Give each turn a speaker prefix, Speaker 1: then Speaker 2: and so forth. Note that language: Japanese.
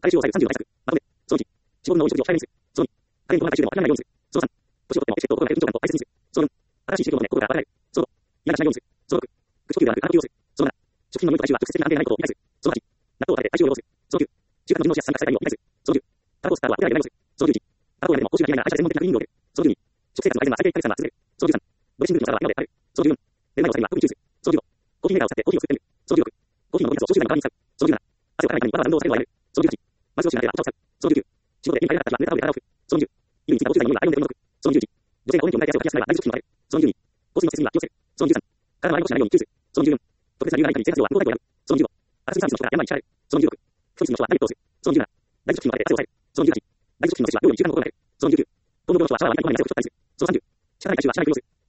Speaker 1: 加齢中央左右30の対策。まとめ。その1、脂肪分の多い食事を控えめにする。その2、加齢との体重でも諦めないようにする。その3、年を取ってもエチケットを心がける運動感と大切にする。その4、新しい刺激を求め心が温める。その5、嫌なしないようにする。その6、口呼吸ではなく鼻呼吸をする。その7、食品の匂いと体臭は直接的な関係がないことを理解する。その8、納豆を食べて体重を予防する。その9、習慣の順応しやすさ参加されたりを理解する。その10、タバコを吸った後は手洗いをやめないようにする。その11、タバコをやめても口臭が気になる愛車専門的なクリーニングを入れる。その12、食生活の改善は最低1ヶ月間は続ける。その13、ドレッシングの皿は今まである。その14、寝る前のお酒には特に注意する。その15、コーヒーメーカーを使ってコーヒーを作ってみる。その16、コーヒーの飲み物を消臭剤の代わりに使う。その17、汗をかかないためにまだ運動を避けるのをやめる。その18、マスクをしながら朝を使う。その19、仕事で家に帰らなかったら濡れたタオルで体を拭く。その20、衣類についたコーヒー剤の匂いはアイロンで取り除く。その21、女性がお天気を迎えて汗をかきやすくなる内部食品を食べる。その22、香水の節水には気をつける。その23、体の周りのしないように注意する。その24、特別な理由がない限り生活量は運動代行を選ぶ。その25、アラスリーサービスの人が病に控える。その26、不妊の人はダイエットをする。その27、大豆食品を食べて汗を抑える。その28、大豆食品の摂取は料理に習慣を心がける。その29、糖尿病の人はシャワーはやめないことに汗を太ったりする。その30、社会に対しては社内工夫をする。